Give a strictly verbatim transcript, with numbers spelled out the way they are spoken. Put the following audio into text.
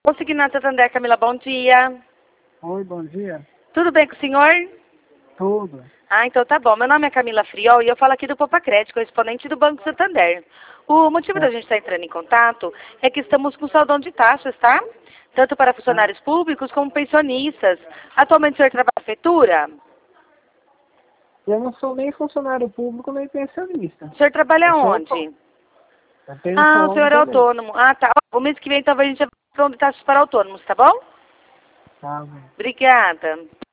Consignado Santander, Camila, bom dia. Oi, bom dia. Tudo bem com o senhor? Tudo. Ah, então tá bom. Meu nome é Camila Friol e eu falo aqui do Poupa Crédito, correspondente do Banco Santander. O motivo É. da gente estar entrando em contato é que estamos com saldão de taxas, tá? Tanto para funcionários públicos como pensionistas. Atualmente o senhor trabalha na prefeitura? Eu não sou nem funcionário público, nem pensionista. O senhor trabalha Eu sou onde? autônomo. Eu tenho Ah, o autônomo senhor é também. autônomo. Ah, tá. O mês que vem talvez a gente abra de taxas para autônomos, tá bom? Tá bom. Obrigada.